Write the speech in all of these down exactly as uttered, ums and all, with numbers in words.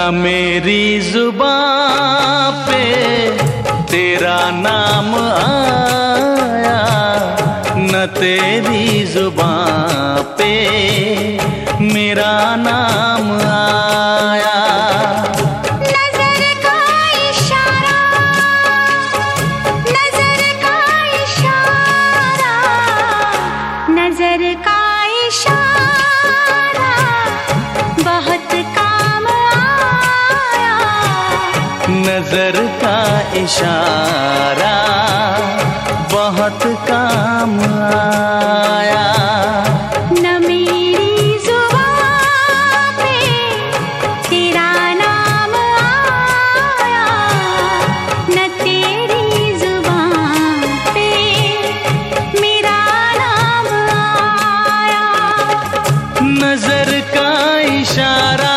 मेरी जुबां पे तेरा नाम आया, न तेरी जुबां पे मेरा नाम आया। नजर का इशारा, नजर का इशारा, नजर का इशारा बहुत काम आया। नजर का इशारा बहुत काम आया। न मेरी जुबां पे तेरा नाम आया, न तेरी जुबां पे मेरा नाम आया। नजर का इशारा,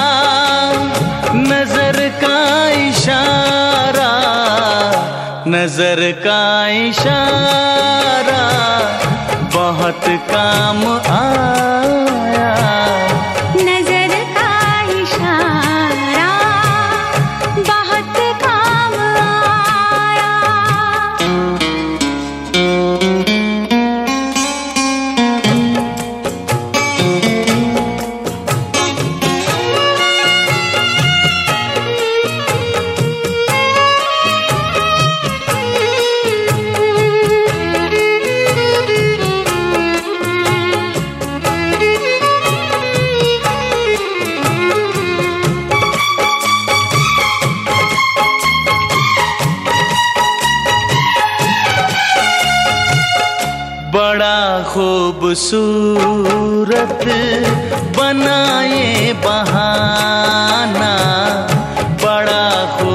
नजर का इशारा, नजर का इशारा बहुत काम आया। नजर का इशारा बहुत काम आया। बड़ा खूबसूरत बनाए बहाना, बड़ा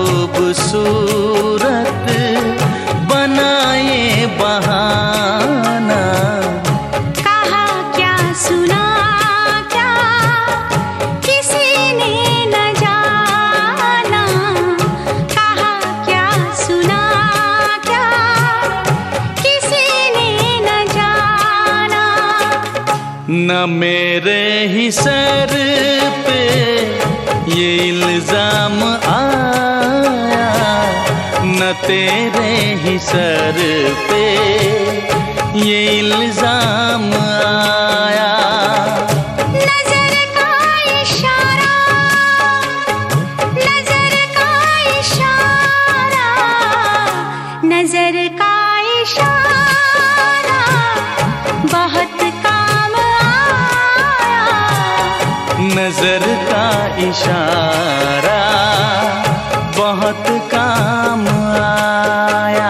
खूबसूरत बनाए बहाना। कहा क्या सुना क्या किसी ने न जाना, कहा क्या सुना क्या किसी ने न जाना। न मेरे ही सर पे ये इल्जाम आया, न तेरे ही सर पे ये इल्जाम आया। नजर का इशारा, नजर का इशारा, नजर का इशारा बहुत काम आया। नजर का इशारा बहुत काम आया।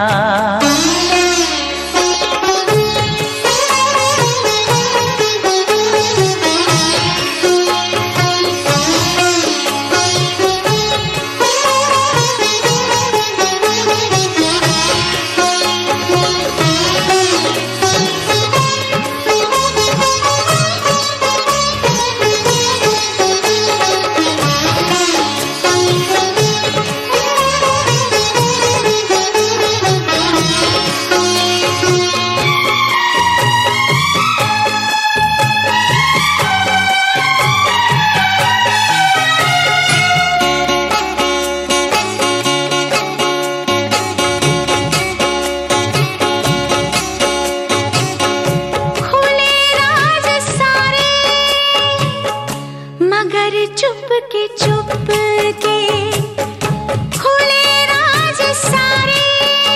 मगर चुप के चुप के खुले राज सारे,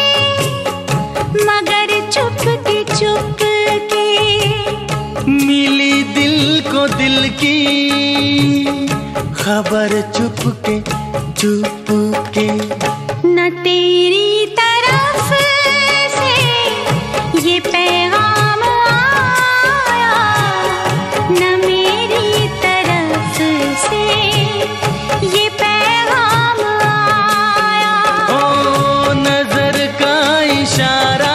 मगर चुप के चुप के मिली दिल को दिल की खबर चुप के चुप के। न तेरी तरफ से ये पैगाम आया, न मेरी तरफ से ये पैगाम आया। ओ नजर का इशारा,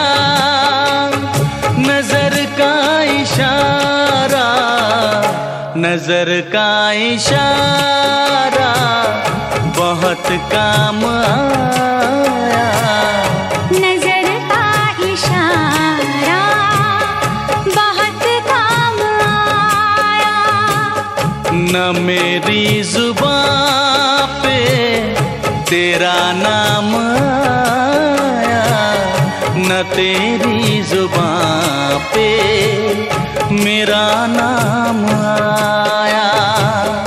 नजर का इशारा, नजर का इशारा बहुत काम आया। नजर का इशारा बहुत काम आया। न मेरी जुबां तेरा नाम आया, न तेरी जुबां पे मेरा नाम आया।